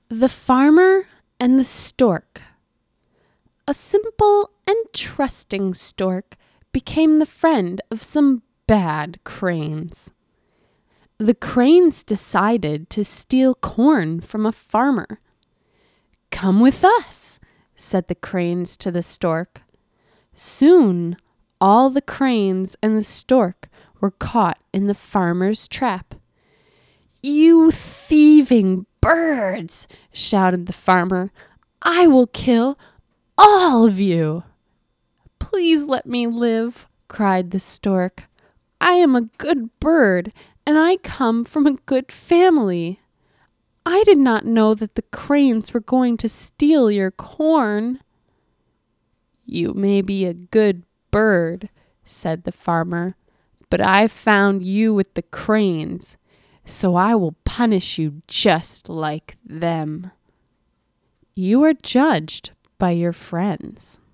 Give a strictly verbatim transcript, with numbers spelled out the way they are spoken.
The Farmer and the Stork. A simple and trusting stork became the friend of some bad cranes. The cranes decided to steal corn from a farmer. "Come with us," said the cranes to the stork. Soon all the cranes and the stork were caught in the farmer's trap. "You thieving birds!" shouted the farmer. "I will kill all of you." "Please let me live," cried the stork. "I am a good bird, and I come from a good family. I did not know that the cranes were going to steal your corn." "You may be a good bird," said the farmer, "but I found you with the cranes, so I will punish you just like them." You are judged by your friends.